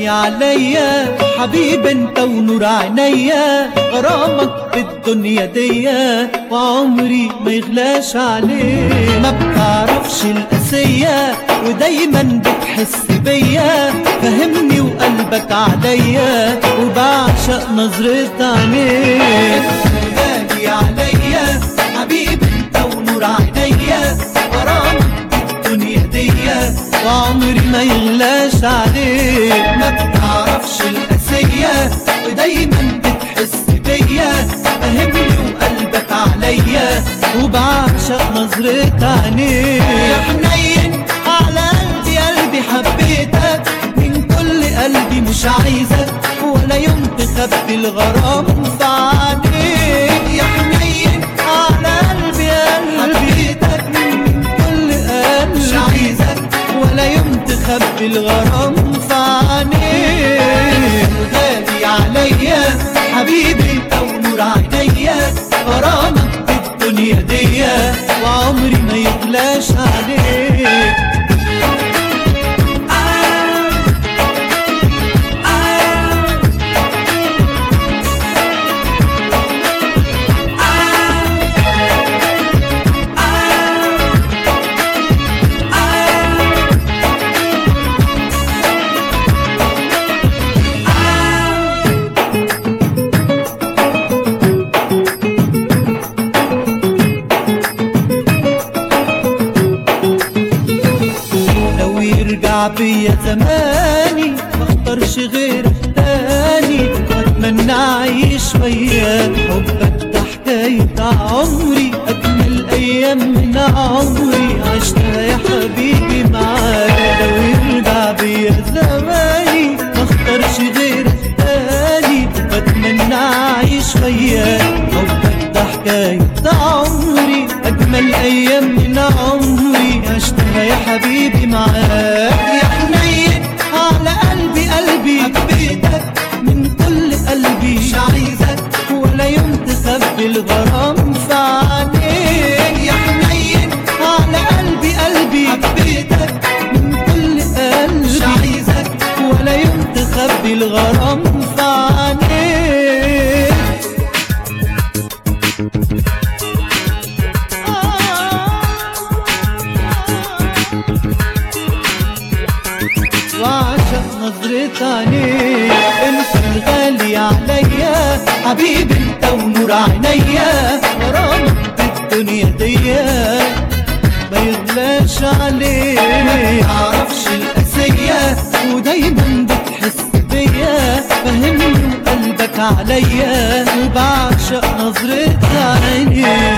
غالي عليا حبيبي انت ونور عينيا، غرامك بالدنيا ديا وعمري ما يغلاش عليه. ما بتعرفش القاسية ودايما بتحس بيا، فهمني وقلبك عليا وبعشق نظرة عينيك. غالي عليا حبيبي انت ونور عينيا، غرامك بالدنيا ديا وعمري ما يغلاش عليك. ما بتعرفش القاسية ودايما بتحس بيا، فهمني وقلبك عليا وبعشق نظرة عينيك. يا حنين على قلبي قلبي حبيتك من كل قلبي، مش عايزك ولا يوم تخبي الغرام في عينيك. يا حنين على قلبي قلبي حبيتك من كل قلبي، مش عايزك ولا يوم تخبي الغرام في عينيك. غالي عليا حبيبي انت ونور عينيا، غرامك بالدنيا ديا وعمري ما يغلاش عليك. يرجع بيا زماني مختارش غيرك تاني، واتمنى اعيش وياك حبك ده حكاية عمري، اجمل ايام من عمري عشتها يا حبيبي معاك. لو يرجع بيا زماني مختارش غيرك تاني، واتمنى اعيش وياك حبك ده حكاية عمري، اجمل ايام من عمري عشتها يا حبيبي معاك. يا حنين على قلبي قلبي حبيتك من كل قلبي، مش عايزك ولا يوم تخبي الغرام في عينيك. يا حنين على قلبي قلبي حبيتك من كل قلبي، مش عايزك ولا يوم تخبي الغرام في عينيك. وعشق نظرة عينيك. انت الغالي عليا حبيبي انت ونور عينيا، غرامك بالدنيا ديا ما يغلاش عليك. ما تعرفش القاسية ودايما بتحس بيا، فهمني وقلبك عليا وبعشق نظرة عينيك.